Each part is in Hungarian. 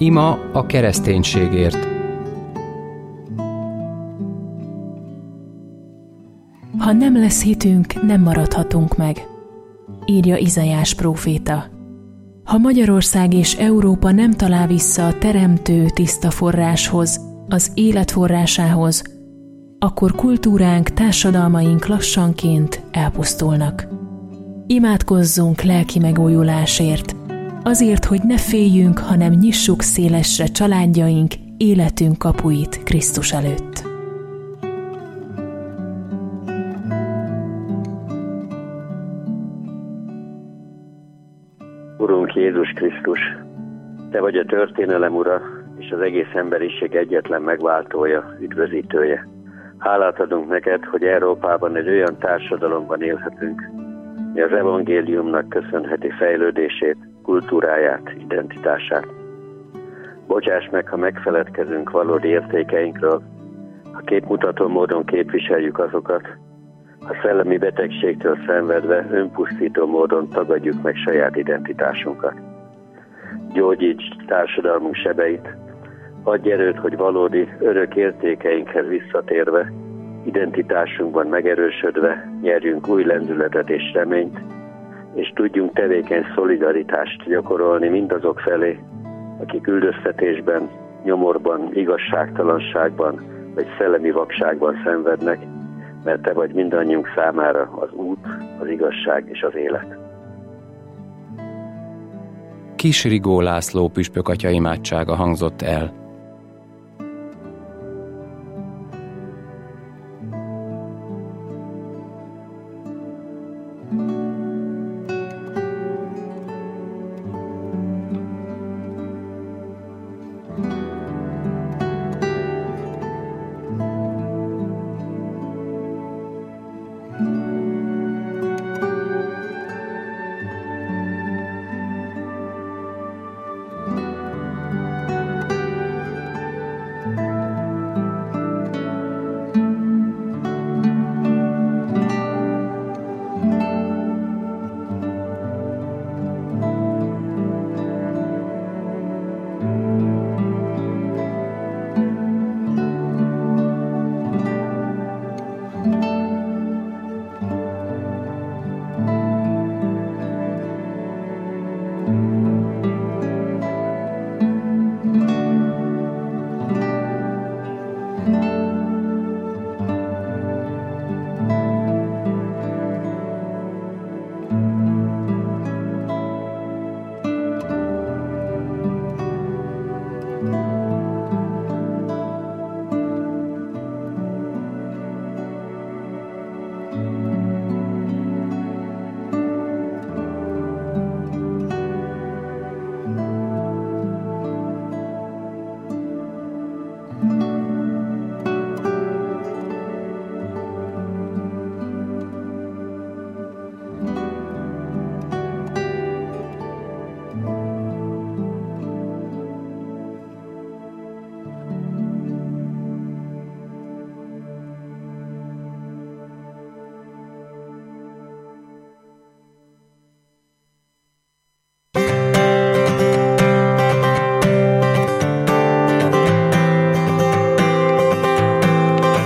Ima a kereszténységért. Ha nem lesz hitünk, nem maradhatunk meg, írja Izaiás próféta. Ha Magyarország és Európa nem talál vissza a teremtő tiszta forráshoz, az élet forrásához, akkor kultúránk, társadalmaink lassanként elpusztulnak. Imádkozzunk lelki megújulásért, azért, hogy ne féljünk, hanem nyissuk szélesre családjaink, életünk kapuit Krisztus előtt. Urunk Jézus Krisztus, Te vagy a történelem ura, és az egész emberiség egyetlen megváltója, üdvözítője. Hálát adunk neked, hogy Európában egy olyan társadalomban élhetünk, mi az evangéliumnak köszönheti fejlődését, kultúráját, identitását. Bocsáss meg, ha megfeledkezünk valódi értékeinkről, ha képmutató módon képviseljük azokat, ha szellemi betegségtől szenvedve önpusztító módon tagadjuk meg saját identitásunkat. Gyógyíts társadalmunk sebeit, adj erőt, hogy valódi örök értékeinkhez visszatérve, identitásunkban megerősödve nyerjünk új lendületet és reményt, és tudjunk tevékeny szolidaritást gyakorolni mindazok felé, akik üldöztetésben, nyomorban, igazságtalanságban vagy szellemi vakságban szenvednek, mert Te vagy mindannyiunk számára az út, az igazság és az élet. Kis Rigó László püspök atya imádsága hangzott el.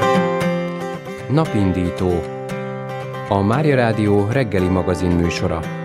Napindító. A Mária Rádió reggeli magazin műsora.